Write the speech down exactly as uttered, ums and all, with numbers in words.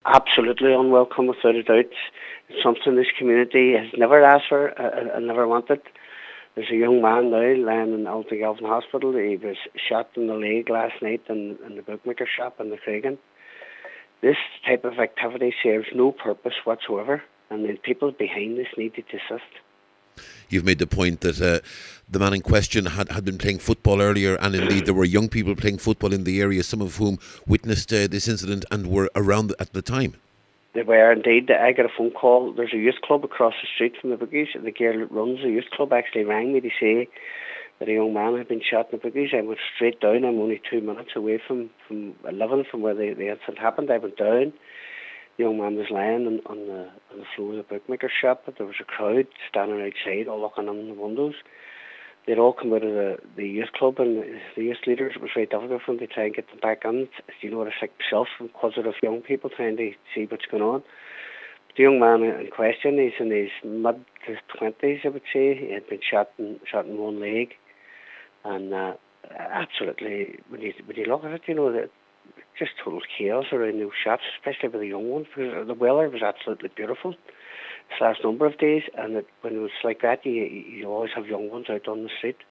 absolutely unwelcome, without a doubt. It's something this community has never asked for uh, and never wanted. There's a young man now lying in Alton Hospital. He was shot in the leg last night in, in the bookmaker shop in the Craigan. This type of activity serves no purpose whatsoever, and the people behind this need to desist. You've made the point that uh, the man in question had, had been playing football earlier, and indeed there were young people playing football in the area, some of whom witnessed uh, this incident and were around at the time. They were indeed. I got a phone call. There's a youth club across the street from the bookies. The girl that runs the youth club actually rang me to say that a young man had been shot in the bookies. I went straight down. I'm only two minutes away from, from living from where the, the incident happened. I went down. The young man was lying on, on, the, on the floor of the bookmaker shop. There was a crowd standing outside, all looking in the windows. They'd all come out of the, the youth club, and the youth leaders, it was very difficult for them to try and get them back in. You know what it's like myself, inquisitive young people trying to see what's going on. The young man in question, he's in his mid-twenties, I would say. He had been shot in, shot in one leg. And uh, absolutely, when you, when you look at it, you know, that just total chaos around those shops, especially with the young ones, because the weather was absolutely beautiful this last number of days, and it, when it was like that, you, you always have young ones out on the street.